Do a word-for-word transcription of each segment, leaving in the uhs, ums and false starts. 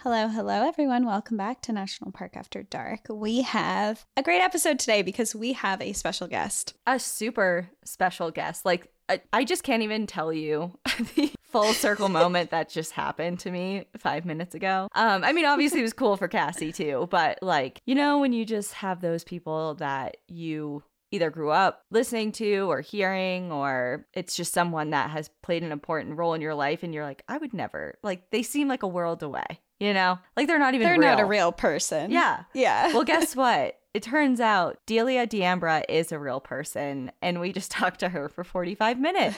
Hello, hello, everyone. Welcome back to National Park After Dark. We have a great episode today because we have a special guest. A super special guest. Like, I, I just can't even tell you the full circle moment that just happened to me five minutes ago. Um, I mean, obviously it was cool for Cassie too, but like, you know, when you just have those people that you either grew up listening to or hearing, or it's just someone that has played an important role in your life and you're like, I would never, like, they seem like a world away. You know, like they're not even They're real. not a real person. Yeah. Yeah. Well, guess what? It turns out Delia D'Ambra is a real person, and we just talked to her for forty-five minutes.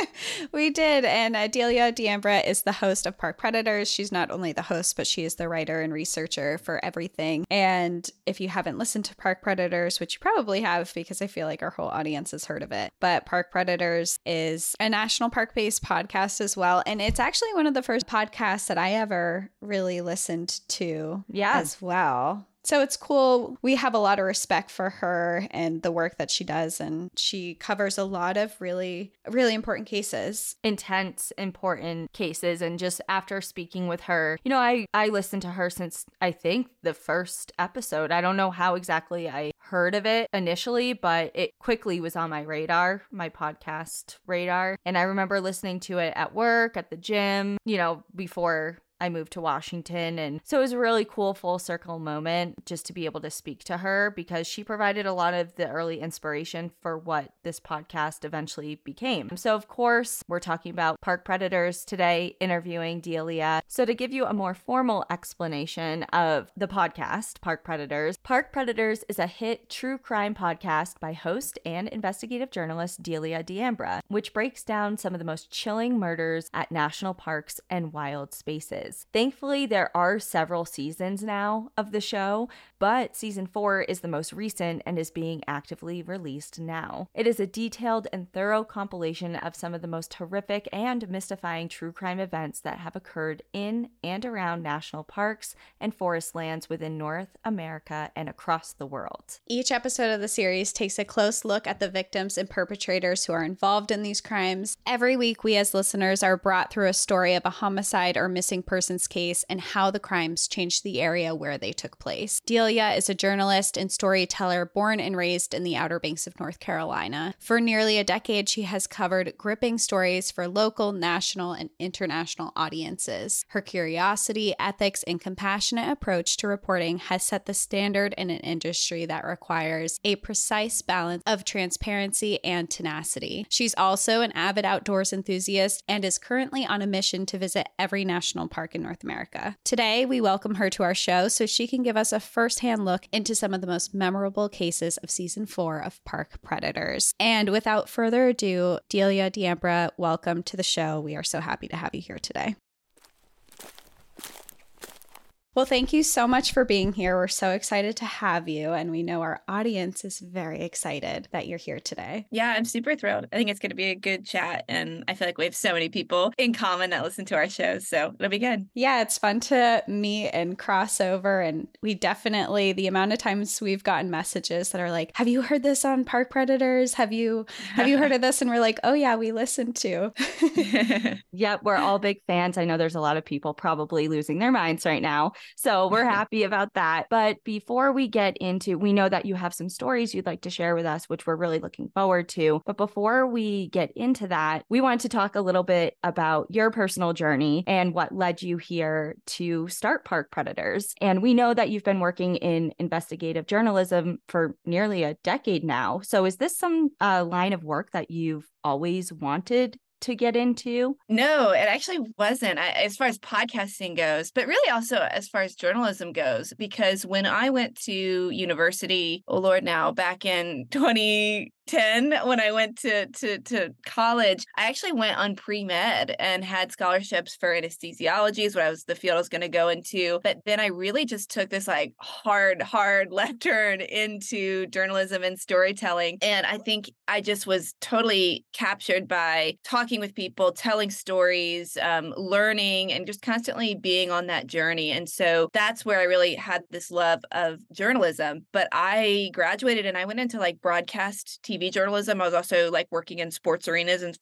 We did, and uh, Delia D'Ambra is the host of Park Predators. She's not only the host, but she is the writer and researcher for everything. And if you haven't listened to Park Predators, which you probably have because I feel like our whole audience has heard of it, but Park Predators is a national park-based podcast as well, and it's actually one of the first podcasts that I ever really listened to Yeah. as well. So it's cool. We have a lot of respect for her and the work that she does. And she covers a lot of really, really important cases. Intense, important cases. And just after speaking with her, you know, I, I listened to her since I think the first episode. I don't know how exactly I heard of it initially, but it quickly was on my radar, my podcast radar. And I remember listening to it at work, at the gym, you know, before I moved to Washington. And so it was a really cool full circle moment just to be able to speak to her because she provided a lot of the early inspiration for what this podcast eventually became. So of course, we're talking about Park Predators today, interviewing Delia. So to give you a more formal explanation of the podcast, Park Predators, Park Predators is a hit true crime podcast by host and investigative journalist Delia D'Ambra, which breaks down some of the most chilling murders at national parks and wild spaces. Thankfully, there are several seasons now of the show, but season four is the most recent and is being actively released now. It is a detailed and thorough compilation of some of the most horrific and mystifying true crime events that have occurred in and around national parks and forest lands within North America and across the world. Each episode of the series takes a close look at the victims and perpetrators who are involved in these crimes. Every week, we as listeners are brought through a story of a homicide or missing person person's case and how the crimes changed the area where they took place. Delia is a journalist and storyteller born and raised in the Outer Banks of North Carolina. For nearly a decade, she has covered gripping stories for local, national, and international audiences. Her curiosity, ethics, and compassionate approach to reporting has set the standard in an industry that requires a precise balance of transparency and tenacity. She's also an avid outdoors enthusiast and is currently on a mission to visit every national park in North America. Today, we welcome her to our show so she can give us a firsthand look into some of the most memorable cases of season four of Park Predators. And without further ado, Delia D'Ambra, welcome to the show. We are so happy to have you here today. Well, thank you so much for being here. We're so excited to have you, and we know our audience is very excited that you're here today. Yeah, I'm super thrilled. I think it's going to be a good chat, and I feel like we have so many people in common that listen to our shows, so it'll be good. Yeah, it's fun to meet and cross over, and we definitely, the amount of times we've gotten messages that are like, have you heard this on Park Predators? Have you have you heard of this? And we're like, oh yeah, we listened to. Yep, we're all big fans. I know there's a lot of people probably losing their minds right now. So we're happy about that. But before we get into, we know that you have some stories you'd like to share with us, which we're really looking forward to. But before we get into that, we want to talk a little bit about your personal journey and what led you here to start Park Predators. And we know that you've been working in investigative journalism for nearly a decade now. So is this some uh, line of work that you've always wanted to get into? No, it actually wasn't, I, as far as podcasting goes, but really also as far as journalism goes, because when I went to university, oh Lord, now back in twenty ten, when I went to, to, to college, I actually went on pre-med and had scholarships for anesthesiology is what I was, the field I was going to go into. But then I really just took this like hard, hard left turn into journalism and storytelling. And I think I just was totally captured by talking with people, telling stories, um, learning, and just constantly being on that journey. And so that's where I really had this love of journalism. But I graduated and I went into like broadcast T V journalism. I was also like working in sports arenas and for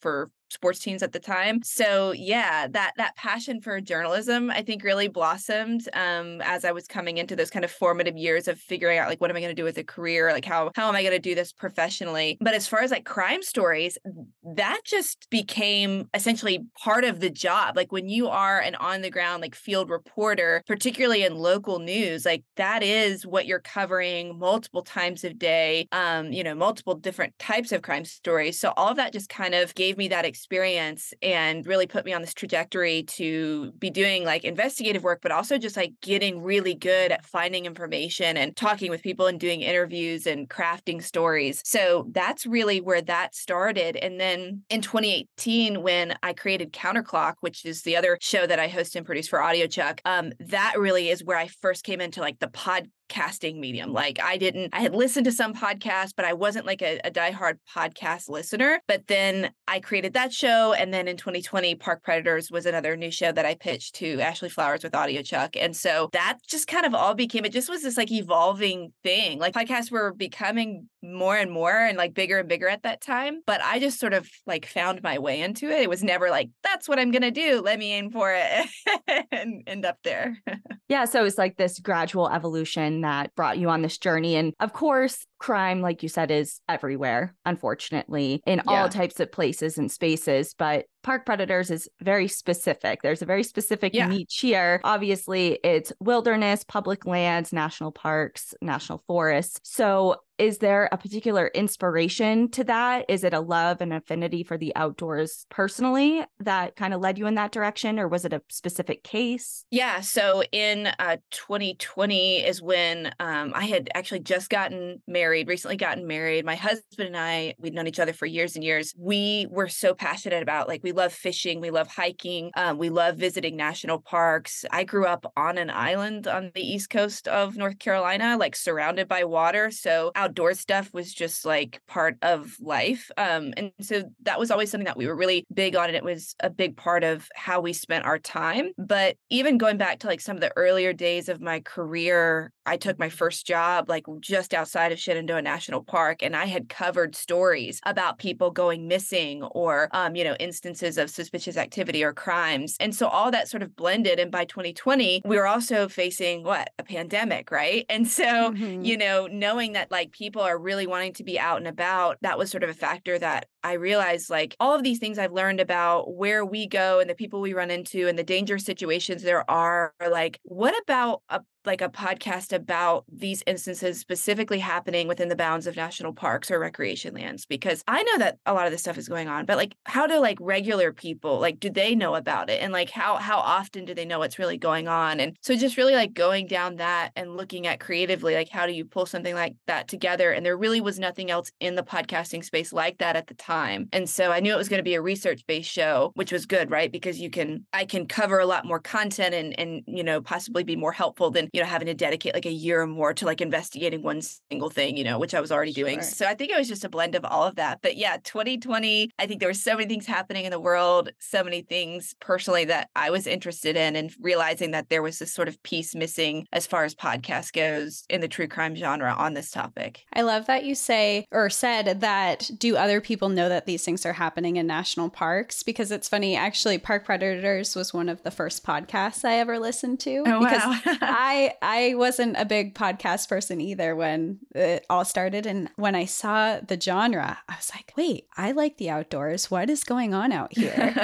sports teams at the time. So yeah, that that passion for journalism, I think, really blossomed um, as I was coming into those kind of formative years of figuring out like, what am I going to do with a career? Like, how how am I going to do this professionally? But as far as like crime stories, that just became essentially part of the job. Like when you are an on the ground like field reporter, particularly in local news, like that is what you're covering multiple times a day. Um, you know, multiple different types of crime stories. So all of that just kind of gave me that experience and really put me on this trajectory to be doing like investigative work, but also just like getting really good at finding information and talking with people and doing interviews and crafting stories. So that's really where that started. And then in twenty eighteen, when I created Counterclock, which is the other show that I host and produce for AudioChuck, um, that really is where I first came into like the pod casting medium. Like I didn't, I had listened to some podcasts, but I wasn't like a, a diehard podcast listener. But then I created that show. And then in twenty twenty, Park Predators was another new show that I pitched to Ashley Flowers with AudioChuck. And so that just kind of all became, it just was this like evolving thing. Like podcasts were becoming more and more and like bigger and bigger at that time. But I just sort of like found my way into it. It was never like, that's what I'm going to do. Let me aim for it and end up there. Yeah. So it's like this gradual evolution that brought you on this journey. And of course, crime, like you said, is everywhere, unfortunately, in yeah. all types of places and spaces. But Park Predators is very specific. There's a very specific yeah. niche here. Obviously, it's wilderness, public lands, national parks, national forests. So is there a particular inspiration to that? Is it a love and affinity for the outdoors personally that kind of led you in that direction? Or was it a specific case? Yeah. So in uh, twenty twenty is when um, I had actually just gotten married, recently gotten married. My husband and I, we'd known each other for years and years. We were so passionate about, like, we love fishing, we love hiking, um, we love visiting national parks. I grew up on an island on the east coast of North Carolina, like surrounded by water. So outdoor stuff was just like part of life. Um, and so that was always something that we were really big on. And it was a big part of how we spent our time. But even going back to like some of the earlier days of my career, I took my first job like just outside of Shenandoah National Park, and I had covered stories about people going missing or, um, you know, instances of suspicious activity or crimes. And so all that sort of blended. And by twenty twenty, we were also facing what? A pandemic, right? And so, mm-hmm. you know, knowing that like people are really wanting to be out and about, that was sort of a factor that I realized, like, all of these things I've learned about where we go and the people we run into and the dangerous situations there are, like, what about a like a podcast about these instances specifically happening within the bounds of national parks or recreation lands? Because I know that a lot of this stuff is going on, but like, how do like regular people, like, do they know about it? And like, how, how often do they know what's really going on? And so just really like going down that and looking at creatively, like, how do you pull something like that together? And there really was nothing else in the podcasting space like that at the time. And so I knew it was going to be a research-based show, which was good, right? Because you can, I can cover a lot more content and, and, you know, possibly be more helpful than, you know, having to dedicate like a year or more to like investigating one single thing, you know, which I was already doing. Sure. So I think it was just a blend of all of that. But yeah, twenty twenty, I think there were so many things happening in the world, so many things personally that I was interested in, and realizing that there was this sort of piece missing as far as podcast goes in the true crime genre on this topic. I love that you say or said that, do other people know that these things are happening in national parks? Because it's funny, actually, Park Predators was one of the first podcasts I ever listened to. Oh, because wow. I I wasn't a big podcast person either when it all started. And when I saw the genre, I was like, wait, I like the outdoors. What is going on out here?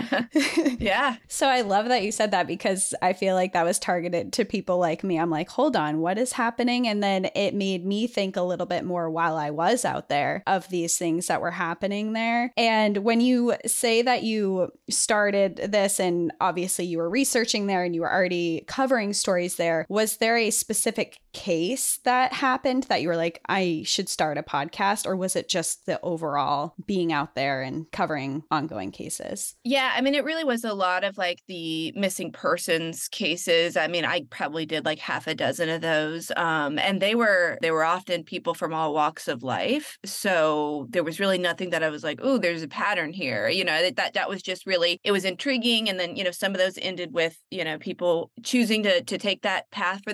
Yeah. So I love that you said that, because I feel like that was targeted to people like me. I'm like, hold on, what is happening? And then it made me think a little bit more while I was out there of these things that were happening there. And when you say that you started this, and obviously you were researching there and you were already covering stories there, was there a specific case that happened that you were like, I should start a podcast? Or was it just the overall being out there and covering ongoing cases? Yeah, I mean, it really was a lot of like the missing persons cases. I mean, I probably did like half a dozen of those. Um, and they were they were often people from all walks of life. So there was really nothing that I was like, oh, there's a pattern here. You know, that, that that was just really, it was intriguing. And then, you know, some of those ended with, you know, people choosing to to take that path for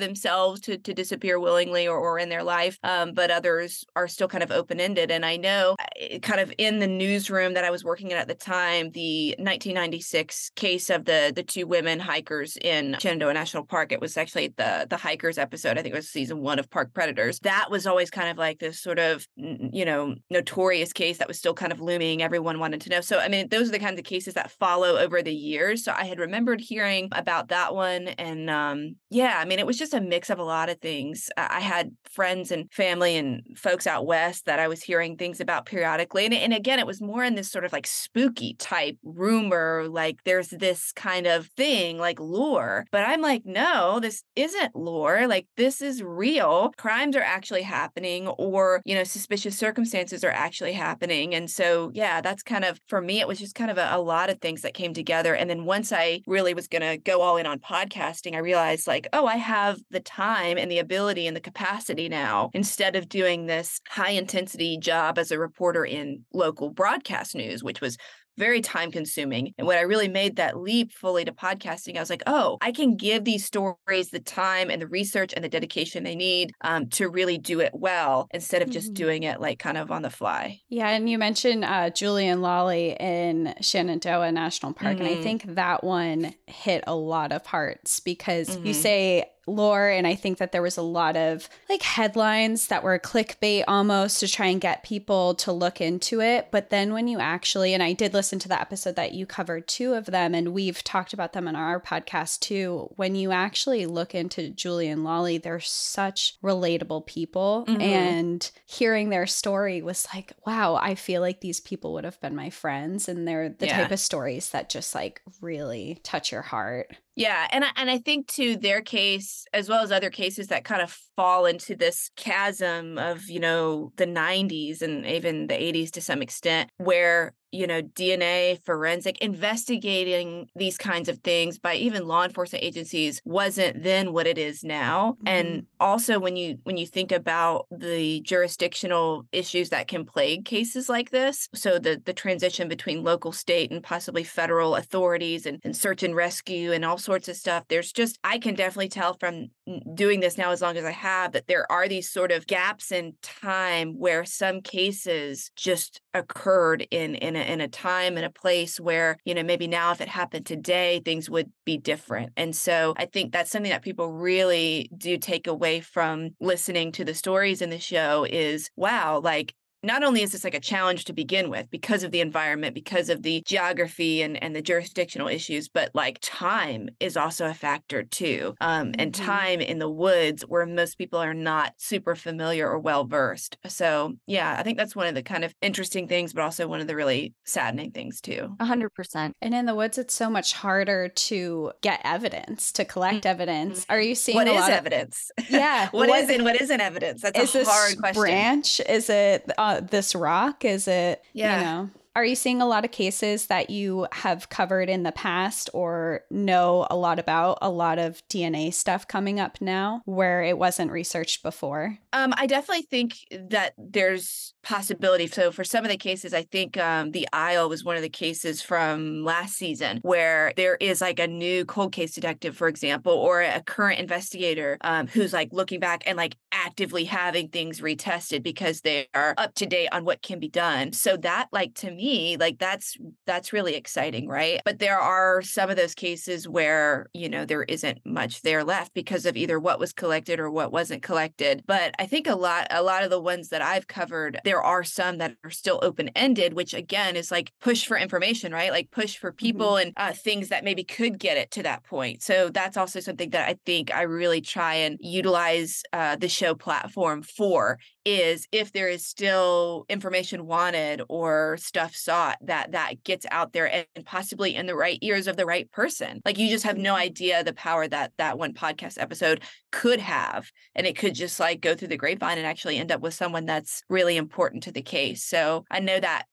themselves to, to disappear willingly or, or in their life, um, but others are still kind of open-ended. And I know kind of in the newsroom that I was working in at the time, the nineteen ninety-six case of the the two women hikers in Shenandoah National Park, it was actually the, the hikers episode, I think it was season one of Park Predators. That was always kind of like this sort of, you know, notorious case that was still kind of looming. Everyone wanted to know. So, I mean, those are the kinds of cases that follow over the years. So I had remembered hearing about that one. And um, yeah, I mean, it was just a mix of a lot of things. I had friends and family and folks out west that I was hearing things about periodically. And, and again, it was more in this sort of like spooky type rumor, like there's this kind of thing like lore. But I'm like, no, this isn't lore. Like this is real. Crimes are actually happening, or, you know, suspicious circumstances are actually happening. And so, yeah, that's kind of, for me, it was just kind of a, a lot of things that came together. And then once I really was going to go all in on podcasting, I realized like, oh, I have the time and the ability and the capacity now, instead of doing this high intensity job as a reporter in local broadcast news, which was very time consuming. And when I really made that leap fully to podcasting, I was like, oh, I can give these stories the time and the research and the dedication they need um, to really do it well, instead of just mm-hmm. doing it like kind of on the fly. Yeah. And you mentioned uh, Julian Lawley in Shenandoah National Park. Mm-hmm. And I think that one hit a lot of hearts because mm-hmm. you say lore, and I think that there was a lot of like headlines that were clickbait almost to try and get people to look into it. But then when you actually, and I did listen to the episode that you covered two of them, and we've talked about them on our podcast too, when you actually look into Julian Lawley, they're such relatable people. Mm-hmm. And hearing their story was like, wow, I feel like these people would have been my friends, and they're the yeah. type of stories that just like really touch your heart. Yeah. And I, and I think too, their case, as well as other cases that kind of fall into this chasm of, you know, the nineties and even the eighties to some extent, where, you know, D N A, forensic, investigating these kinds of things by even law enforcement agencies wasn't then what it is now. Mm-hmm. And also when you when you think about the jurisdictional issues that can plague cases like this, so the, the transition between local, state, and possibly federal authorities and, and search and rescue and all sorts of stuff, there's just, I can definitely tell from doing this now as long as I have, that there are these sort of gaps in time where some cases just occurred in in a, in a time and a place where, you know, maybe now if it happened today, things would be different. And so I think that's something that people really do take away from listening to the stories in the show is, wow, like, not only is this like a challenge to begin with because of the environment, because of the geography and, and the jurisdictional issues, but like time is also a factor too. Um, and mm-hmm. time in the woods where most people are not super familiar or well versed. So yeah, I think that's one of the kind of interesting things, but also one of the really saddening things too. A hundred percent. And in the woods, it's so much harder to get evidence, to collect mm-hmm. evidence. Are you seeing what a is lot evidence? Of, yeah. what, what is and what isn't evidence? That's is a hard this question. Branch? Is it uh, this rock? Is it, yeah. you know, are you seeing a lot of cases that you have covered in the past or know a lot about, a lot of D N A stuff coming up now where it wasn't researched before? Um, I definitely think that there's possibility. So for some of the cases, I think um, the Isle was one of the cases from last season where there is like a new cold case detective, for example, or a current investigator um, who's like looking back and like actively having things retested because they are up to date on what can be done. So that, like, to me, like that's that's really exciting, right? But there are some of those cases where, you know, there isn't much there left because of either what was collected or what wasn't collected. But I think a lot a lot of the ones that I've covered, there are some that are still open-ended, which again is like push for information, right? Like push for people mm-hmm. and uh, things that maybe could get it to that point. So that's also something that I think I really try and utilize uh, the show platform for, is if there is still information wanted or stuff sought, that that gets out there and, and possibly in the right ears of the right person. Like you just have no idea the power that that one podcast episode could have. And it could just like go through the grapevine and actually end up with someone that's really important to the case. So I know that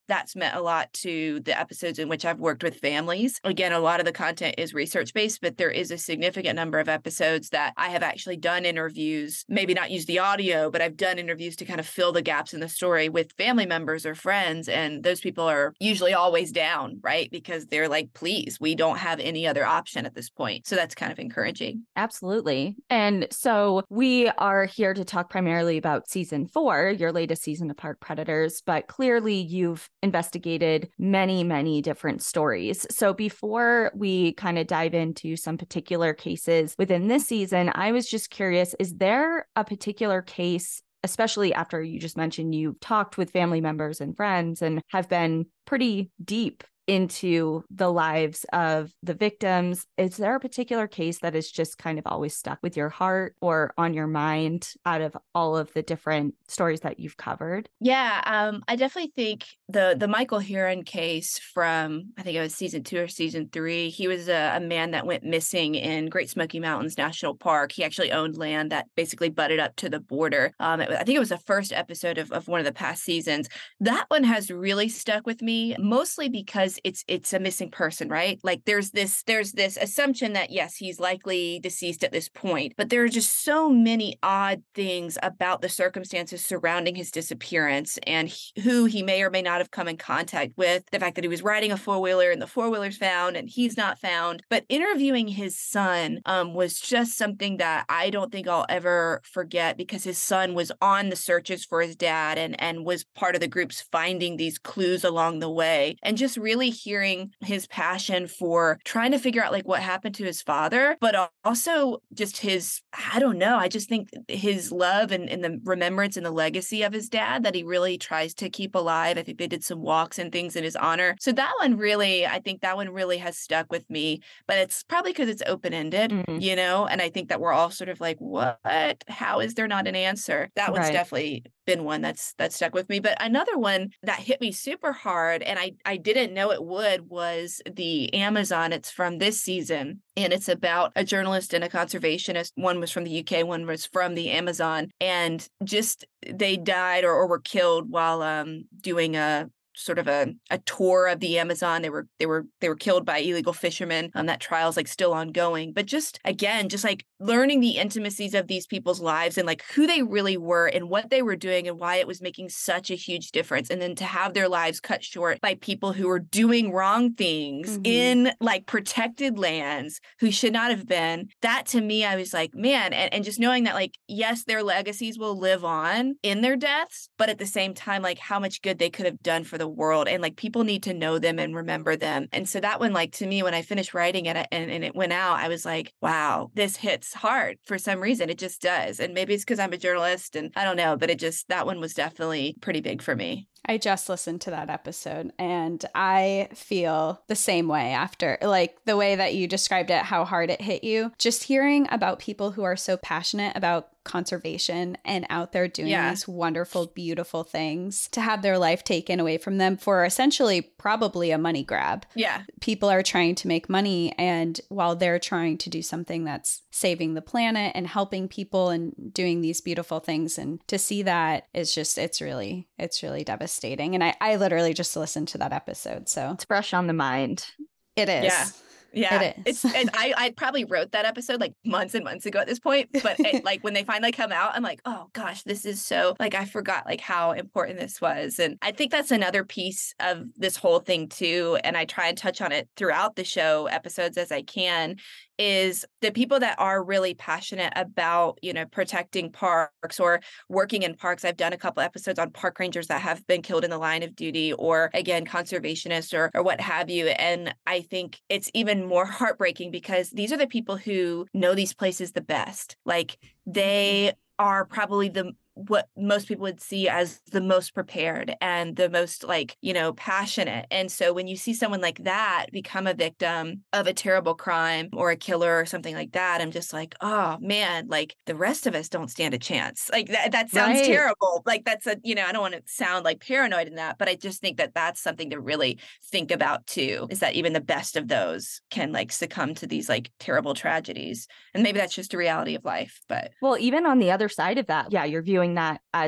that's meant a lot to the episodes in which I've worked with families. Again, a lot of the content is research-based, but there is a significant number of episodes that I have actually done interviews, maybe not use the audio, but I've done interviews to kind of fill the gaps in the story with family members or friends. And those people are usually always down, right? Because they're like, please, we don't have any other option at this point. So that's kind of encouraging. Absolutely. And so we are here to talk primarily about season four, your latest season of Park Predators, but clearly you've investigated many, many different stories. So before we kind of dive into some particular cases within this season, I was just curious, is there a particular case, especially after you just mentioned you've talked with family members and friends and have been pretty deep into the lives of the victims, is there a particular case that is just kind of always stuck with your heart or on your mind out of all of the different stories that you've covered? Yeah, um, I definitely think the the Michael Heron case from, I think it was season two or season three, he was a, a man that went missing in Great Smoky Mountains National Park. He actually owned land that basically butted up to the border. Um, it, I think it was the first episode of, of one of the past seasons. That one has really stuck with me, mostly because it's it's a missing person, right? Like there's this there's this assumption that yes, he's likely deceased at this point, but there are just so many odd things about the circumstances surrounding his disappearance and he, who he may or may not have come in contact with. The fact that he was riding a four-wheeler and the four-wheeler's found and he's not found. But interviewing his son um, was just something that I don't think I'll ever forget, because his son was on the searches for his dad and and was part of the groups finding these clues along the way, and just really hearing his passion for trying to figure out like what happened to his father, but also just his, I don't know, I just think his love and, and the remembrance and the legacy of his dad that he really tries to keep alive. I think they did some walks and things in his honor. So that one really, I think that one really has stuck with me, but it's probably because it's open-ended, mm-hmm. you know, and I think that we're all sort of like, what? How is there not an answer? That one's right. definitely been one that's that stuck with me. But another one that hit me super hard, and I, I didn't know it would, was the Amazon. It's from this season, and it's about a journalist and a conservationist. One was from the U K, one was from the Amazon, and just they died or, or were killed while um, doing a sort of a, a tour of the Amazon. They were they were they were killed by illegal fishermen. Um, that trial's like still ongoing. But just again, just like learning the intimacies of these people's lives and like who they really were and what they were doing and why it was making such a huge difference. And then to have their lives cut short by people who were doing wrong things mm-hmm. in like protected lands who should not have been. That to me, I was like, man, and, and just knowing that like, yes, their legacies will live on in their deaths, but at the same time, like how much good they could have done for the world, and like people need to know them and remember them. And so that one, like to me, when I finished writing it and, and it went out, I was like, wow, this hits hard for some reason. It just does. And maybe it's because I'm a journalist and I don't know, but it just, that one was definitely pretty big for me. I just listened to that episode and I feel the same way after, like the way that you described it, how hard it hit you. Just hearing about people who are so passionate about conservation and out there doing yeah. these wonderful, beautiful things, to have their life taken away from them for essentially probably a money grab. Yeah. People are trying to make money, and while they're trying to do something that's saving the planet and helping people and doing these beautiful things, and to see that is just, it's really, it's really devastating. And I, I literally just listened to that episode. So it's fresh on the mind. It is. Yeah. Yeah, it is. It's, and I, I probably wrote that episode like months and months ago at this point. But it, like when they finally come out, I'm like, oh gosh, this is so like I forgot like how important this was. And I think that's another piece of this whole thing too. And I try and touch on it throughout the show episodes as I can, is the people that are really passionate about, you know, protecting parks or working in parks. I've done a couple episodes on park rangers that have been killed in the line of duty, or again, conservationists or, or what have you. And I think it's even more heartbreaking because these are the people who know these places the best. Like they are probably the what most people would see as the most prepared and the most like, you know, passionate. And so when you see someone like that become a victim of a terrible crime or a killer or something like that, I'm just like, oh man, like the rest of us don't stand a chance. Like that, that sounds right. terrible. Like that's a, you know, I don't want to sound like paranoid in that, but I just think that that's something to really think about too, is that even the best of those can like succumb to these like terrible tragedies. And maybe that's just a reality of life, but. Well, even on the other side of that, yeah, you're viewing that as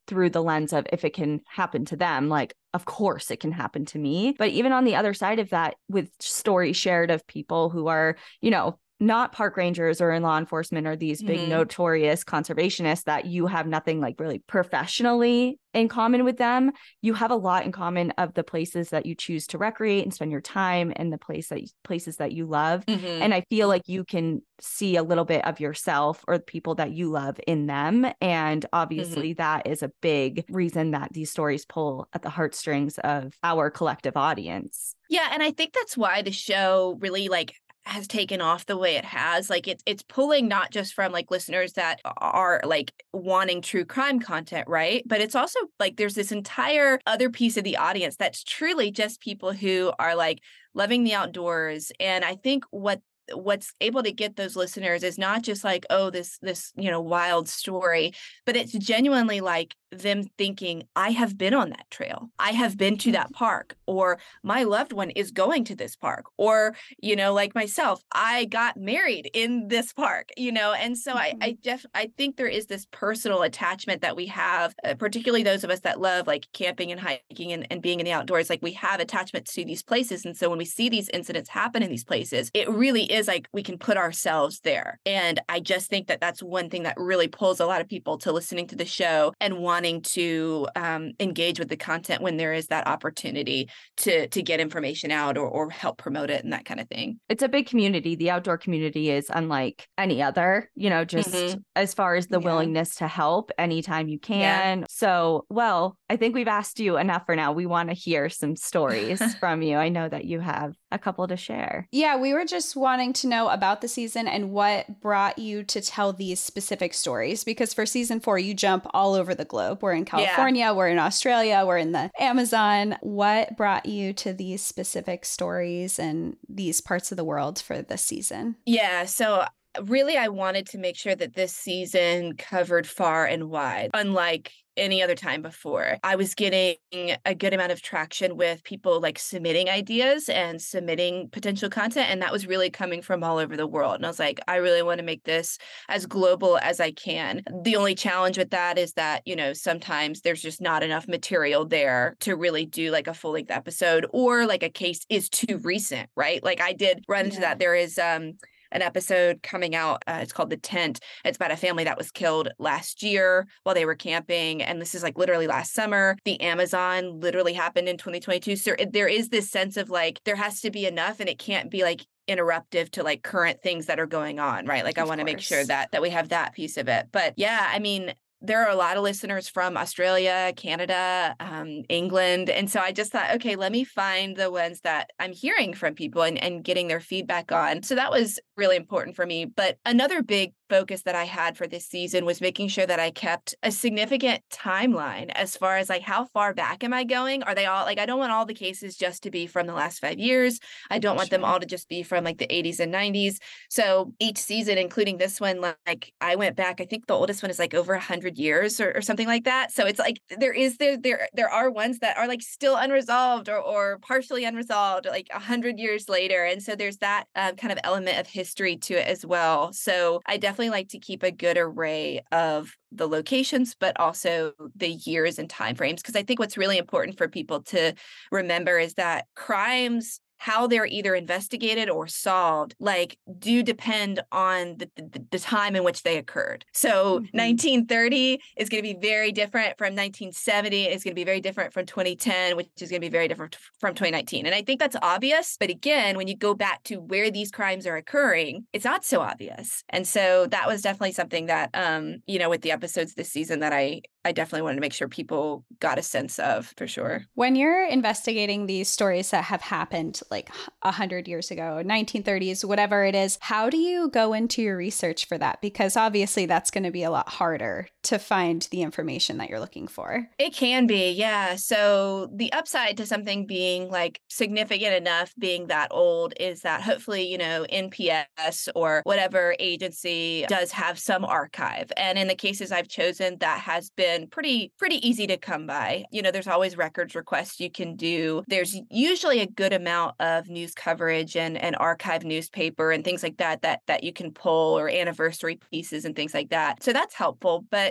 through the lens of if it can happen to them, like, of course it can happen to me. But even on the other side of that, with stories shared of people who are, you know, not park rangers or in law enforcement or these big Mhm. notorious conservationists that you have nothing like really professionally in common with them, you have a lot in common of the places that you choose to recreate and spend your time and the place that places that you love. Mhm. And I feel like you can see a little bit of yourself or the people that you love in them. And obviously Mhm. that is a big reason that these stories pull at the heartstrings of our collective audience. Yeah, and I think that's why the show really like has taken off the way it has. Like it's it's pulling not just from like listeners that are like wanting true crime content, right? But it's also like there's this entire other piece of the audience that's truly just people who are like loving the outdoors. And I think what what's able to get those listeners is not just like, oh, this this you know wild story, but it's genuinely like them thinking, I have been on that trail, I have been to that park, or my loved one is going to this park, or you know like myself, I got married in this park, you know and so mm-hmm. I I def I think there is this personal attachment that we have, uh, particularly those of us that love like camping and hiking and, and being in the outdoors. Like we have attachments to these places, and so when we see these incidents happen in these places, it really is like we can put ourselves there. And I just think that that's one thing that really pulls a lot of people to listening to the show and wanting to um, engage with the content when there is that opportunity to to get information out or, or help promote it and that kind of thing. It's a big community. The outdoor community is unlike any other, you know, just mm-hmm. as far as the yeah. willingness to help anytime you can. Yeah. So, well, I think we've asked you enough for now. We want to hear some stories from you. I know that you have a couple to share. Yeah, we were just wanting to know about the season and what brought you to tell these specific stories, because for season four, you jump all over the globe. We're in California, yeah. we're in Australia, we're in the Amazon. What brought you to these specific stories and these parts of the world for this season? Yeah, so really, I wanted to make sure that this season covered far and wide, unlike any other time before. I was getting a good amount of traction with people like submitting ideas and submitting potential content. And that was really coming from all over the world. And I was like, I really want to make this as global as I can. The only challenge with that is that, you know, sometimes there's just not enough material there to really do like a full length episode, or like a case is too recent, right? Like I did run into yeah. that. There is, um, an episode coming out. Uh, it's called The Tent. It's about a family that was killed last year while they were camping. And this is like literally last summer. The Amazon literally happened in twenty twenty-two. So there is this sense of like, there has to be enough, and it can't be like interruptive to like current things that are going on, right? Like I want to make sure that that we have that piece of it. But yeah, I mean, there are a lot of listeners from Australia, Canada, um, England. And so I just thought, okay, let me find the ones that I'm hearing from people and, and getting their feedback on. So that was really important for me. But another big focus that I had for this season was making sure that I kept a significant timeline as far as like how far back am I going? Are they all like, I don't want all the cases just to be from the last five years. I don't want sure. them all to just be from like the eighties and nineties. So each season, including this one, like I went back, I think the oldest one is like over a hundred years or, or something like that. So it's like there is there there there are ones that are like still unresolved or or partially unresolved like a hundred years later. And so there's that um, kind of element of history to it as well. So I definitely like to keep a good array of the locations, but also the years and timeframes, because I think what's really important for people to remember is that crimes, how they're either investigated or solved, like do depend on the, the, the time in which they occurred. So mm-hmm. nineteen thirty is going to be very different from nineteen seventy. It's going to be very different from twenty ten, which is going to be very different from twenty nineteen. And I think that's obvious. But again, when you go back to where these crimes are occurring, it's not so obvious. And so that was definitely something that, um, you know, with the episodes this season that I I definitely wanted to make sure people got a sense of, for sure. When you're investigating these stories that have happened like one hundred years ago, nineteen thirties, whatever it is, how do you go into your research for that? Because obviously that's going to be a lot harder to find the information that you're looking for. It can be, yeah. So the upside to something being like significant enough, being that old, is that hopefully, you know, N P S or whatever agency does have some archive. And in the cases I've chosen, that has been pretty, pretty easy to come by. You know, there's always records requests you can do. There's usually a good amount of news coverage and, and archive newspaper and things like that, that, that you can pull, or anniversary pieces and things like that. So that's helpful. But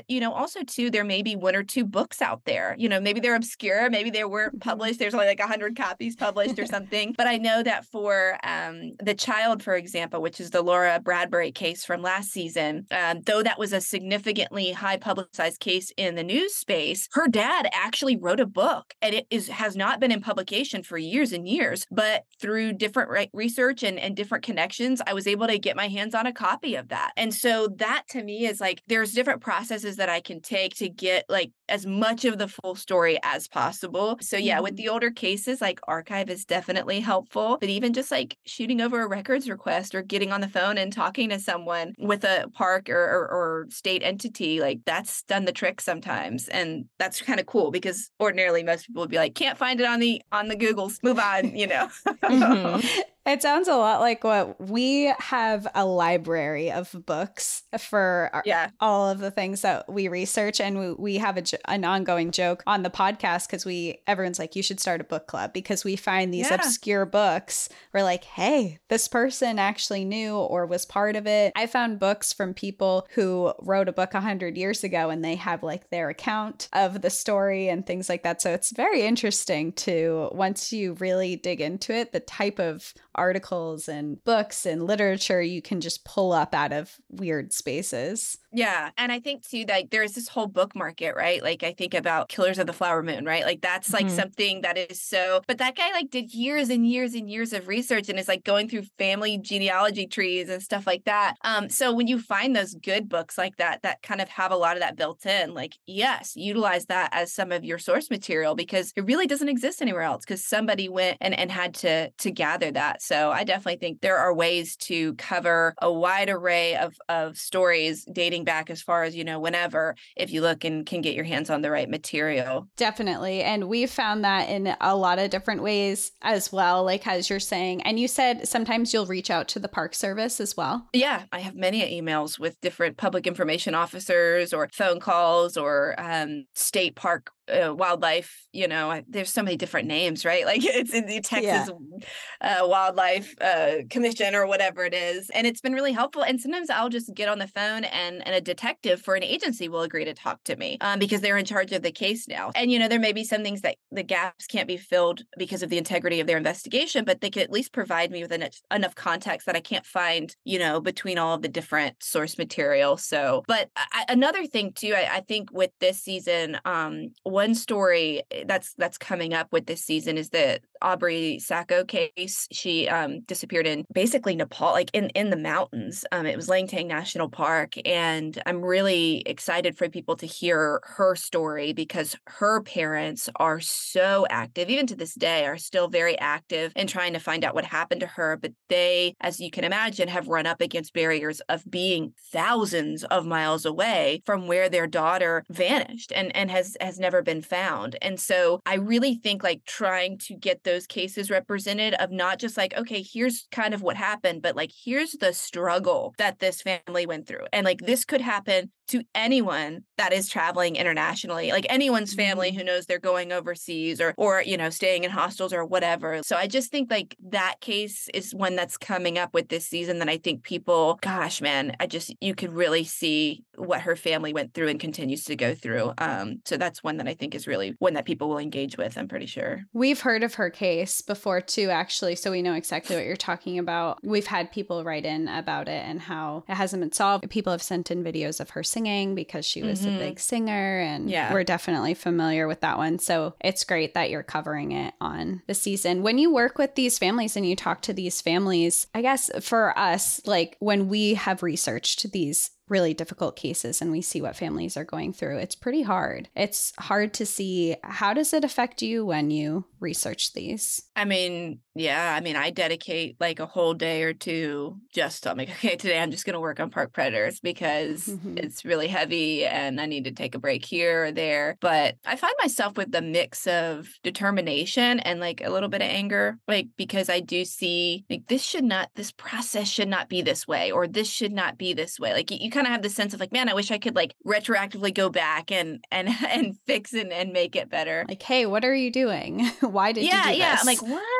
But, you know, also too, there may be one or two books out there. You know, maybe they're obscure, maybe they weren't published. There's only like a hundred copies published or something. But I know that for um, The Child, for example, which is the Laura Bradbury case from last season, um, though that was a significantly high publicized case in the news space, her dad actually wrote a book, and it is has not been in publication for years and years. But through different re- research and, and different connections, I was able to get my hands on a copy of that. And so that to me is like, there's different processes that I can take to get like as much of the full story as possible. So yeah, mm-hmm. with the older cases, like archive is definitely helpful, but even just like shooting over a records request or getting on the phone and talking to someone with a park or, or, or state entity, like that's done the trick sometimes. And that's kind of cool because ordinarily most people would be like, can't find it on the, on the Googles, move on, you know? mm-hmm. It sounds a lot like what we have a library of books for our, yeah. all of the things that we research. And we, we have a, an ongoing joke on the podcast because we everyone's like, you should start a book club because we find these yeah. obscure books. We're like, hey, this person actually knew or was part of it. I found books from people who wrote a book a hundred years ago and they have like their account of the story and things like that. So it's very interesting to, once you really dig into it, the type of articles and books and literature you can just pull up out of weird spaces. Yeah. And I think too, like there's this whole book market, right? Like I think about Killers of the Flower Moon, right? Like that's like mm-hmm. something that is so, but that guy like did years and years and years of research and is like going through family genealogy trees and stuff like that. Um, so when you find those good books like that, that kind of have a lot of that built in, like, yes, utilize that as some of your source material because it really doesn't exist anywhere else because somebody went and, and had to, to gather that. So I definitely think there are ways to cover a wide array of, of stories dating back as far as, you know, whenever, if you look and can get your hands on the right material. Definitely. And we've found that in a lot of different ways as well, like as you're saying. And you said sometimes you'll reach out to the Park Service as well. Yeah, I have many emails with different public information officers or phone calls or um, state park Uh, wildlife, you know, there's so many different names, right? Like it's in the Texas yeah. uh, Wildlife uh, Commission or whatever it is. And it's been really helpful. And sometimes I'll just get on the phone and, and a detective for an agency will agree to talk to me um, because they're in charge of the case now. And, you know, there may be some things that the gaps can't be filled because of the integrity of their investigation, but they could at least provide me with enough, enough context that I can't find, you know, between all of the different source material. So, but I, another thing too, I, I think with this season, um, one story that's that's coming up with this season is the Aubrey Sacco case. She um, disappeared in basically Nepal, like in, in the mountains. Um, it was Langtang National Park. And I'm really excited for people to hear her story because her parents are so active, even to this day, are still very active in trying to find out what happened to her. But they, as you can imagine, have run up against barriers of being thousands of miles away from where their daughter vanished and, and has, has never been found. And so I really think like trying to get those cases represented of not just like, okay, here's kind of what happened, but like, here's the struggle that this family went through. And like, this could happen to anyone that is traveling internationally, like anyone's family who knows they're going overseas or, or, you know, staying in hostels or whatever. So I just think like that case is one that's coming up with this season that I think people, gosh, man, I just, you could really see what her family went through and continues to go through. Um, so that's one that I think is really one that people will engage with, I'm pretty sure. We've heard of her case before too, actually. So we know exactly what you're talking about. We've had people write in about it and how it hasn't been solved. People have sent in videos of her singing because she was mm-hmm. a big singer, and yeah. we're definitely familiar with that one. So it's great that you're covering it on the season. When you work with these families and you talk to these families, I guess for us, like when we have researched these really difficult cases and we see what families are going through, it's pretty hard. It's hard to see, how does it affect you when you research these? I mean, yeah, I mean, I dedicate like a whole day or two just to, I'm like, okay, today I'm just going to work on park predators because mm-hmm. it's really heavy and I need to take a break here or there. But I find myself with the mix of determination and like a little bit of anger, like, because I do see like this should not, this process should not be this way, or this should not be this way. Like you, you kind of have the sense of like, man, I wish I could like retroactively go back and and and fix it and make it better. Like, hey, what are you doing? Why did yeah, you do yeah. this? I'm like, what? Like, who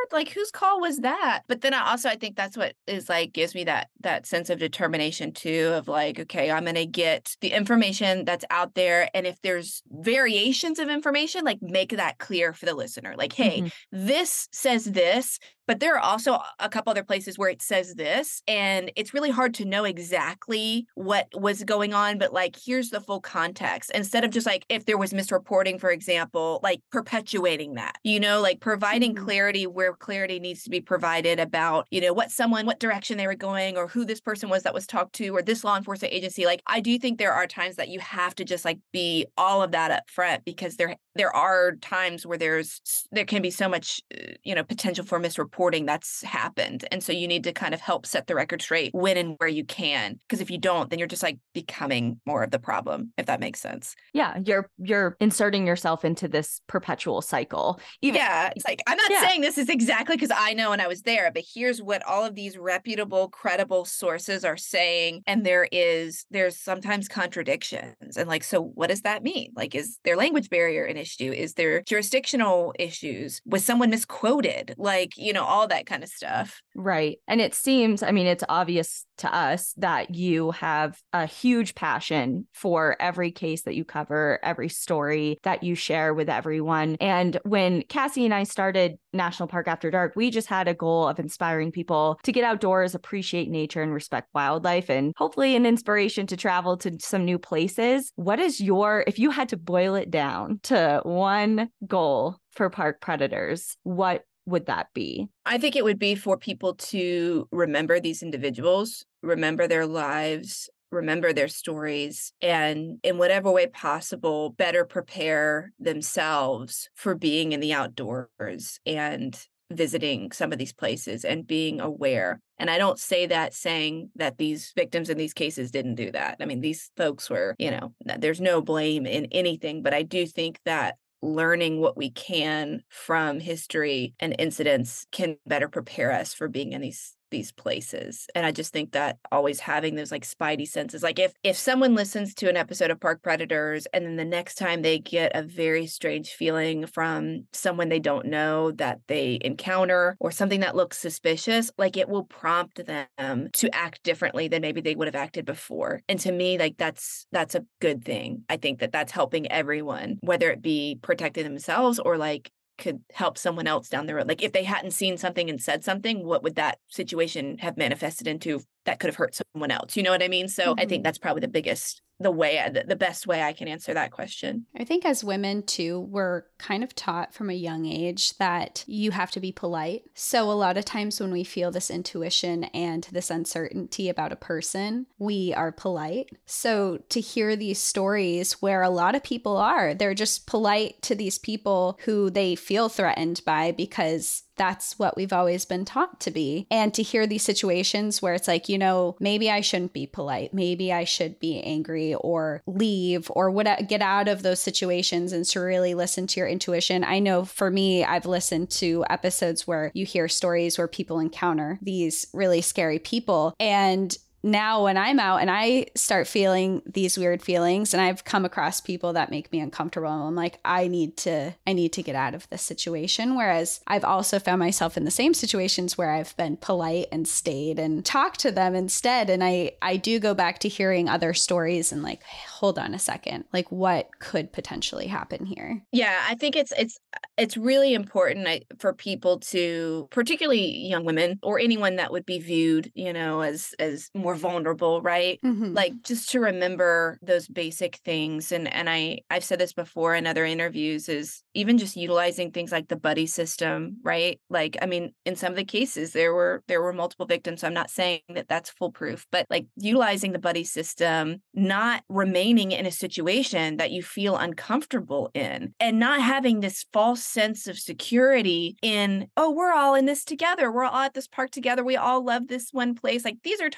whose call was that? But then I also, I think that's what is like, gives me that, that sense of determination too, of like, okay, I'm going to get the information that's out there. And if there's variations of information, like make that clear for the listener. Like, hey, Mhm. this says this, but there are also a couple other places where it says this, and it's really hard to know exactly what was going on, but like, here's the full context. Instead of just like, if there was misreporting, for example, like perpetuating that, you know, like providing Mhm. clarity where clarity needs to be provided about, you know, what someone, what direction they were going, or who this person was that was talked to, or this law enforcement agency. Like, I do think there are times that you have to just like be all of that up front, because there, there are times where there's, there can be so much, uh, you know, potential for misreporting that's happened. And so you need to kind of help set the record straight when and where you can. Because if you don't, then you're just like becoming more of the problem, if that makes sense. Yeah, you're you're inserting yourself into this perpetual cycle. Even Yeah, it's like, I'm not Yeah. saying this is exactly because I know and I was there, but here's what all of these reputable, credible sources are saying. And there is, there's sometimes contradictions. And like, so what does that mean? Like, is there language barrier an issue? Is there jurisdictional issues? Was someone misquoted? Like, you know, all that kind of stuff. Right. And it seems, I mean, it's obvious to us that you have a huge passion for every case that you cover, every story that you share with everyone. And when Cassie and I started National Park After Dark, we just had a goal of inspiring people to get outdoors, appreciate nature, and respect wildlife, and hopefully an inspiration to travel to some new places. What is your, if you had to boil it down to one goal for Park Predators, what would that be? I think it would be for people to remember these individuals, remember their lives, remember their stories, and in whatever way possible, better prepare themselves for being in the outdoors and visiting some of these places and being aware. And I don't say that saying that these victims in these cases didn't do that. I mean, these folks were, you know, there's no blame in anything, but I do think that learning what we can from history and incidents can better prepare us for being in these these places. And I just think that always having those like spidey senses, like if if someone listens to an episode of Park Predators and then the next time they get a very strange feeling from someone they don't know that they encounter, or something that looks suspicious, like it will prompt them to act differently than maybe they would have acted before. And to me, like that's that's a good thing. I think that that's helping everyone, whether it be protecting themselves or like could help someone else down the road. Like if they hadn't seen something and said something, what would that situation have manifested into that could have hurt someone else? You know what I mean? So mm-hmm. I think that's probably the biggest, the way, the, the best way I can answer that question. I think as women too, we're kind of taught from a young age that you have to be polite. So a lot of times when we feel this intuition and this uncertainty about a person, we are polite. So to hear these stories where a lot of people are, they're just polite to these people who they feel threatened by because that's what we've always been taught to be. And to hear these situations where it's like, you know, maybe I shouldn't be polite. Maybe I should be angry or leave or what, get out of those situations, and to really listen to your intuition. I know for me, I've listened to episodes where you hear stories where people encounter these really scary people, and now when I'm out and I start feeling these weird feelings and I've come across people that make me uncomfortable, I'm like, I need to, I need to get out of this situation. Whereas I've also found myself in the same situations where I've been polite and stayed and talked to them instead. And I, I do go back to hearing other stories and like, hold on a second, like what could potentially happen here? Yeah, I think it's, it's, it's really important for people to, particularly young women or anyone that would be viewed, you know, as, as more vulnerable, right? Mm-hmm. Like just to remember those basic things. And and I, I've said this before in other interviews, is even just utilizing things like the buddy system, right? Like, I mean, in some of the cases, there were there were multiple victims. So I'm not saying that that's foolproof, but like utilizing the buddy system, not remaining in a situation that you feel uncomfortable in, and not having this false sense of security in, oh, we're all in this together. We're all at this park together. We all love this one place. Like these are total strangers.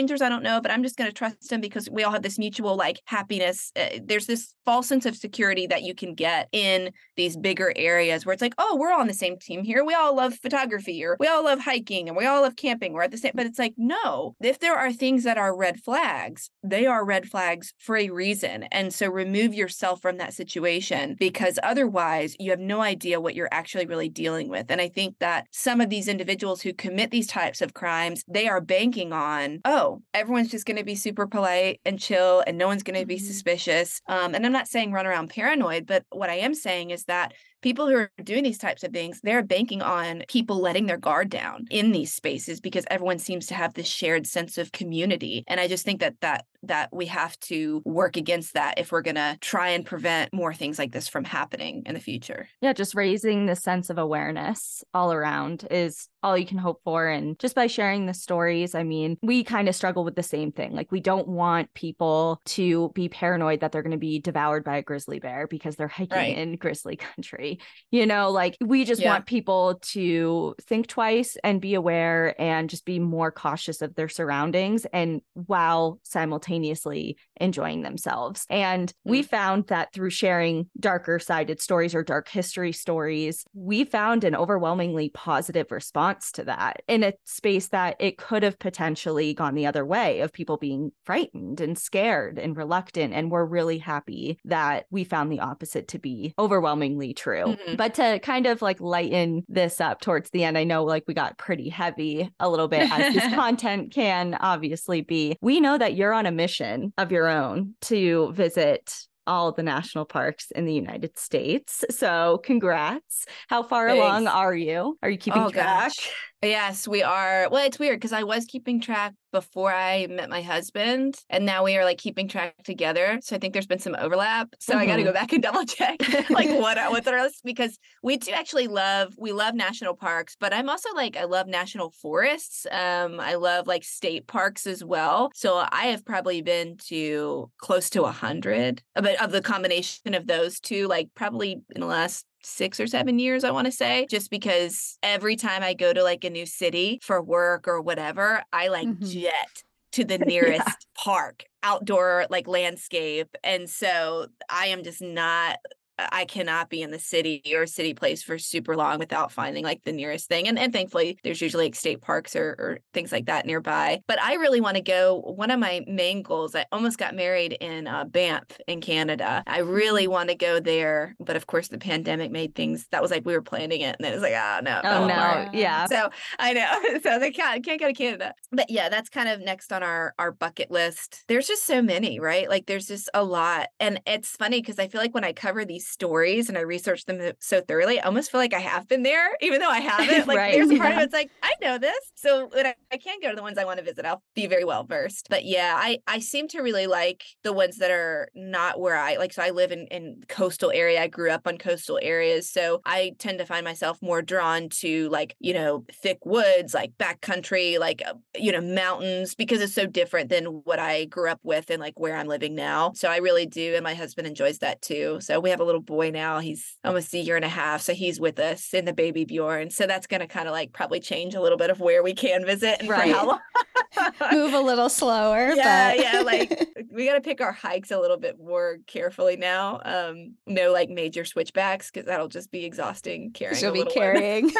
strangers I don't know, but I'm just going to trust them because we all have this mutual like happiness. Uh, there's this false sense of security that you can get in these bigger areas where it's like, oh, we're all on the same team here. We all love photography, or we all love hiking, and we all love camping. We're at the same, but it's like, no, if there are things that are red flags, they are red flags for a reason. And so remove yourself from that situation, because otherwise you have no idea what you're actually really dealing with. And I think that some of these individuals who commit these types of crimes, they are banking on, oh, everyone's just going to be super polite and chill and no one's going to be mm-hmm. suspicious. Um, and I'm not saying run around paranoid, but what I am saying is that people who are doing these types of things, they're banking on people letting their guard down in these spaces because everyone seems to have this shared sense of community. And I just think that that that we have to work against that if we're going to try and prevent more things like this from happening in the future. Yeah, just raising the sense of awareness all around is all you can hope for. And just by sharing the stories, I mean, we kind of struggle with the same thing. Like, we don't want people to be paranoid that they're going to be devoured by a grizzly bear because they're hiking right. in grizzly country. You know, like, we just yeah. want people to think twice and be aware and just be more cautious of their surroundings, and while simultaneously enjoying themselves. And mm-hmm. we found that through sharing darker sided stories or dark history stories, we found an overwhelmingly positive response to that in a space that it could have potentially gone the other way, of people being frightened and scared and reluctant. And we're really happy that we found the opposite to be overwhelmingly true. Mm-hmm. But to kind of like lighten this up towards the end, I know like we got pretty heavy a little bit, as this content can obviously be. We know that you're on a mission of your own to visit all the national parks in the United States. So congrats. How far Thanks. along are you? Are you keeping oh, track? Gosh. Yes, we are. Well, it's weird because I was keeping track before I met my husband, and now we are like keeping track together. So I think there's been some overlap. So mm-hmm. I got to go back and double check like what are, what's our list, because we do actually love, we love national parks, but I'm also like, I love national forests. Um, I love like state parks as well. So I have probably been to close to a hundred, but of the combination of those two, like probably in the last six or seven years, I want to say, just because every time I go to like a new city for work or whatever, I like mm-hmm. jet to the nearest yeah. park, outdoor like landscape. And so I am just not, I cannot be in the city or city place for super long without finding like the nearest thing. And, and thankfully there's usually like state parks or, or things like that nearby. But I really want to go. One of my main goals, I almost got married in uh, Banff in Canada. I really want to go there. But of course the pandemic made things, that was like, we were planning it. And then it was like, oh no. Oh no. Hard. Yeah. So I know. So they can't, can't go to Canada. But yeah, that's kind of next on our, our bucket list. There's just so many, right? Like there's just a lot. And it's funny because I feel like when I cover these stories and I research them so thoroughly, I almost feel like I have been there, even though I haven't. Like right, there's a part yeah. of it's like, I know this. So when I, I can go to the ones I want to visit, I'll be very well versed. But yeah, I, I seem to really like the ones that are not where I like. So I live in, in coastal area. I grew up on coastal areas. So I tend to find myself more drawn to like, you know, thick woods, like backcountry, like, uh, you know, mountains, because it's so different than what I grew up with and like where I'm living now. So I really do. And my husband enjoys that too. So we have a little boy now. He's almost a year and a half. So he's with us in the baby Bjorn. So that's going to kind of like probably change a little bit of where we can visit and right. for how long. Move a little slower. Yeah. But... yeah. Like we got to pick our hikes a little bit more carefully now. Um, no like major switchbacks, because that'll just be exhausting carrying. She'll a be carrying.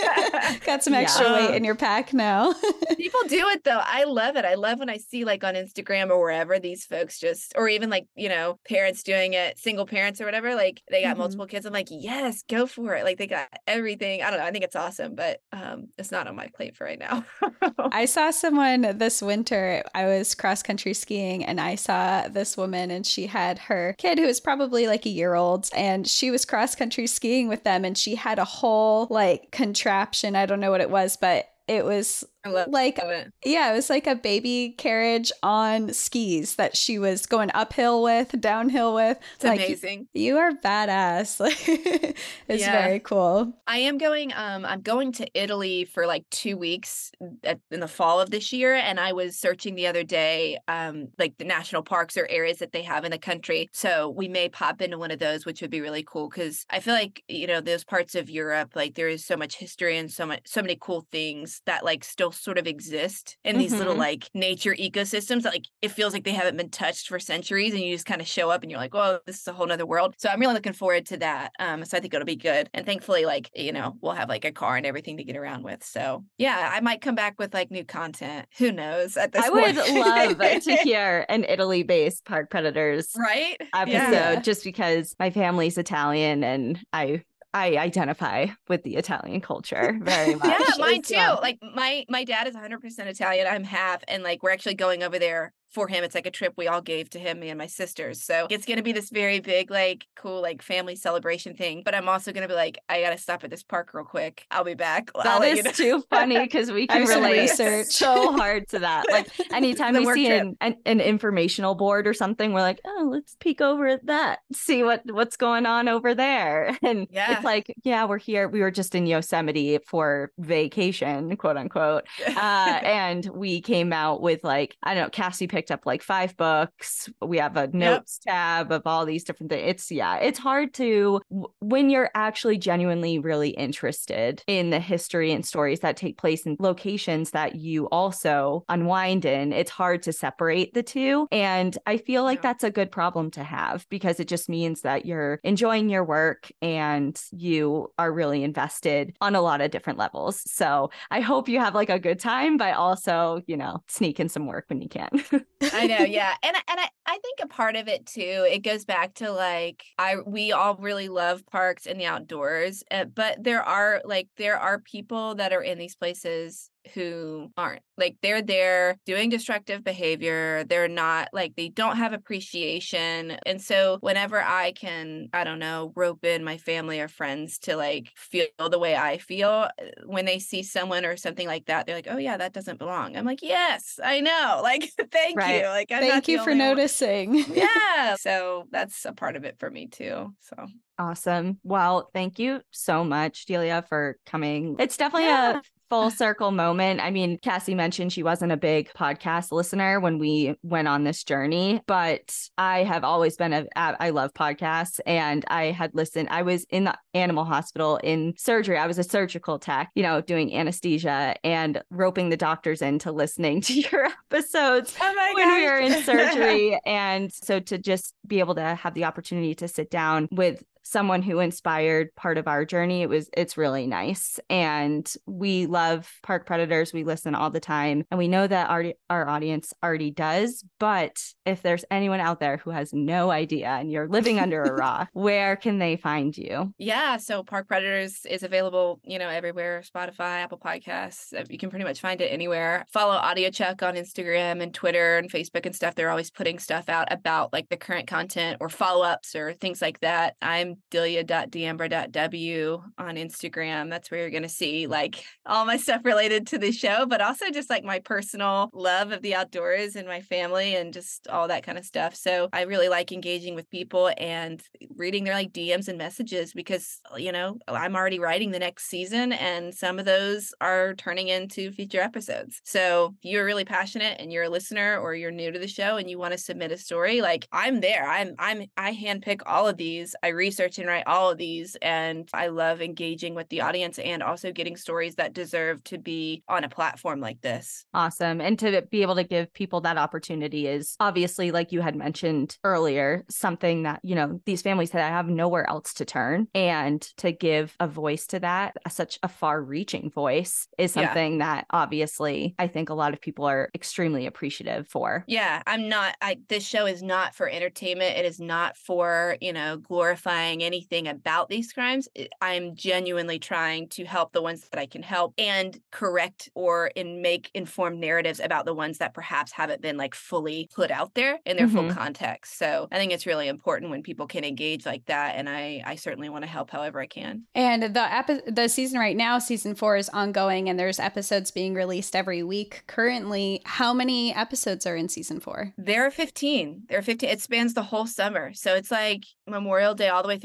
Got some extra yeah. weight in your pack now. People do it though. I love it. I love when I see like on Instagram or wherever these folks just, or even like, you know, parents doing it, single parents or whatever, like they got mm-hmm. multiple kids. I'm like, yes, go for it. Like they got everything. I don't know. I think it's awesome, but um, it's not on my plate for right now. I saw someone this winter. I was cross country skiing and I saw this woman and she had her kid who was probably like a year old, and she was cross country skiing with them, and she had a whole like contraption. I don't know what it was, but it was love, like, love it. yeah, it was like a baby carriage on skis that she was going uphill with, downhill with. It's like, amazing. You are badass. It's yeah. very cool. I am going, um, I'm going to Italy for like two weeks at, in the fall of this year. And I was searching the other day, um, like the national parks or areas that they have in the country. So we may pop into one of those, which would be really cool. Cause I feel like, you know, those parts of Europe, like there is so much history and so much, so many cool things that like still sort of exist in these Mhm. little like nature ecosystems that like it feels like they haven't been touched for centuries, and you just kind of show up and you're like, whoa, this is a whole nother world. So I'm really looking forward to that. Um, so I think it'll be good. And thankfully, like, you know, we'll have like a car and everything to get around with. So yeah, I might come back with like new content. Who knows at this I point. would love to hear an Italy-based Park Predators Right? episode Yeah. just because my family's Italian and I I identify with the Italian culture very much. Yeah, mine as too. well. Like my my dad is one hundred percent Italian. I'm half, and like we're actually going over there for him. It's like a trip we all gave to him, me and my sisters. So it's going to be this very big, like cool, like family celebration thing. But I'm also going to be like, I got to stop at this park real quick. I'll be back. I'll That let is you know. too funny because we can I'm some relate research. so hard to that. Like anytime The we work see trip. an, an, an informational board or something, we're like, oh, let's peek over at that, see what what's going on over there. And Yeah. it's like, yeah, we're here. We were just in Yosemite for vacation, quote unquote. Uh, and we came out with like, I don't know, Cassie picked up like five books. We have a notes tab of all these different things. It's, yeah, it's hard to, w- when you're actually genuinely really interested in the history and stories that take place in locations that you also unwind in, it's hard to separate the two. And I feel like Yeah. that's a good problem to have because it just means that you're enjoying your work and you are really invested on a lot of different levels. So I hope you have like a good time, but also, you know, sneak in some work when you can. I know, yeah. And I- and I, I think a part of it too, it goes back to like I we all really love parks and the outdoors, uh, but there are like there are people that are in these places who aren't. Like they're there doing destructive behavior. They're not like they don't have appreciation. And so whenever I can, I don't know, rope in my family or friends to like feel the way I feel uh, when they see someone or something like that, they're like, oh yeah, that doesn't belong. I'm like, yes, I know. Like, thank Right. you. Like, I'm not Thank the you for only one. noticing. Yeah. So that's a part of it for me too. So Awesome. Well, thank you so much, Delia, for coming. It's definitely Yeah. a full circle moment. I mean, Cassie mentioned she wasn't a big podcast listener when we went on this journey, but I have always been a, I love podcasts and I had listened. I was in the animal hospital in surgery. I was a surgical tech, you know, doing anesthesia and roping the doctors into listening to your episodes Oh my when we gosh. were in surgery. And so to just be able to have the opportunity to sit down with someone who inspired part of our journey, it was it's really nice. And we love Park Predators. We listen all the time and we know that our, our audience already does. But if there's anyone out there who has no idea and you're living under a rock, where can they find you? Yeah, so Park Predators is available, you know, everywhere, Spotify, Apple Podcasts. uh, You can pretty much find it anywhere. Follow Audio Chuck on Instagram and Twitter and Facebook and stuff. They're always putting stuff out about like the current content or follow-ups or things like that. I'm delia dot deambra dot w on Instagram. That's where you're going to see like all my stuff related to the show, but also just like my personal love of the outdoors and my family and just all that kind of stuff. So I really like engaging with people and reading their like D Ms and messages because, you know, I'm already writing the next season and some of those are turning into future episodes. So if you're really passionate and you're a listener or you're new to the show and you want to submit a story, like I'm there. I'm I'm I handpick all of these. I research and write all of these and I love engaging with the audience and also getting stories that deserve to be on a platform like this. Awesome. And to be able to give people that opportunity is obviously, like you had mentioned earlier, something that, you know, these families that have nowhere else to turn. And to give a voice to that, such a far reaching voice, is Yeah. something that obviously I think a lot of people are extremely appreciative for. Yeah, I'm not, I, this show is not for entertainment. It is not for, you know, glorifying anything about these crimes. It- I'm genuinely trying to help the ones that I can help and correct or in make informed narratives about the ones that perhaps haven't been like fully put out there in their full Mhm. context. So I think it's really important when people can engage like that. And I, I certainly want to help however I can. And the epi- the season right now, season four, is ongoing and there's episodes being released every week. Currently, how many episodes are in season four? There are fifteen. There are fifteen. It spans the whole summer. So it's like Memorial Day all the way through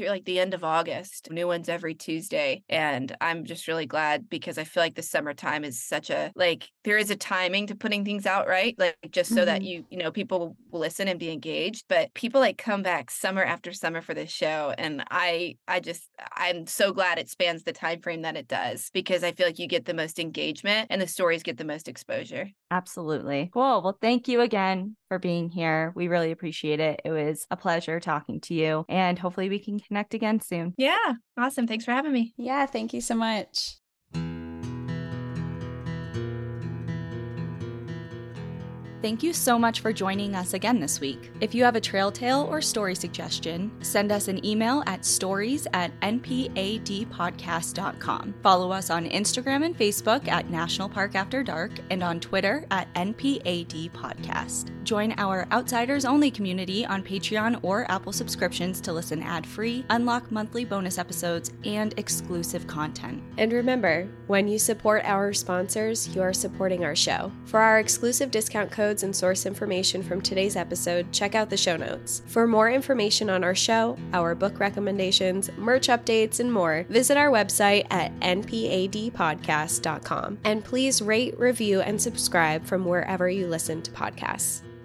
through like the end of August. New ones every Tuesday. And I'm just really glad because I feel like the summertime is such a, like, there is a timing to putting things out, right? Like, just so mm-hmm. that you, you know, people will listen and be engaged. But people like come back summer after summer for this show. And I, I just, I'm so glad it spans the time frame that it does, because I feel like you get the most engagement and the stories get the most exposure. Absolutely. Cool. Well, thank you again for being here. We really appreciate it. It was a pleasure talking to you, and hopefully we can connect again soon. Yeah. Awesome. Thanks for having me. Yeah. Thank you so much. Thank you so much for joining us again this week. If you have a trail tale or story suggestion, send us an email at stories at n p a d podcast dot com. Follow us on Instagram and Facebook at National Park After Dark and on Twitter at N P A D Podcast. Join our Outsiders Only community on Patreon or Apple subscriptions to listen ad-free, unlock monthly bonus episodes, and exclusive content. And remember, when you support our sponsors, you are supporting our show. For our exclusive discount code and source information from today's episode, check out the show notes. For more information on our show, our book recommendations, merch updates, and more, visit our website at n p a d podcast dot com. And please rate, review, and subscribe from wherever you listen to podcasts.